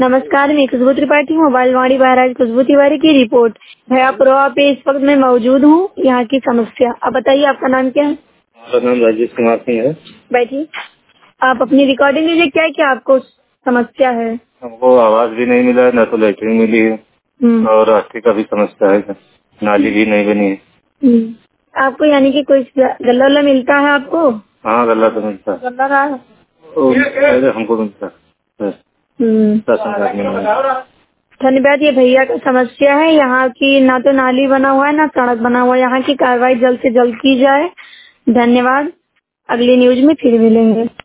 नमस्कार, मैं खुशबू त्रिपाठी, मोबाइल वाणी बहराइच खुशबू तिवारी की रिपोर्ट। भैयापुरवा पे इस वक्त मैं मौजूद हूँ। यहाँ की समस्या आप बताइए, आपका नाम क्या है? मेरा नाम राजेश कुमार सिंह है। बैठिए, आप अपनी रिकॉर्डिंग लीजिए। क्या क्या आपको समस्या है? हमको आवाज भी नहीं मिला है, न तो लैट्रिन मिली है और रास्ते का भी समस्या है, नाली भी नहीं बनी है। आपको यानी कि कोई गल्ला वल्ला मिलता है आपको? हाँ, गल्ला तो मिलता है। गल्ला रहा है? हमको मिलता है। धन्यवाद। ये भैया का समस्या है। यहाँ की ना तो नाली बना हुआ है, ना सड़क बना हुआ है। यहाँ की कार्रवाई जल्द से जल्द की जाए। धन्यवाद। अगली न्यूज में फिर मिलेंगे।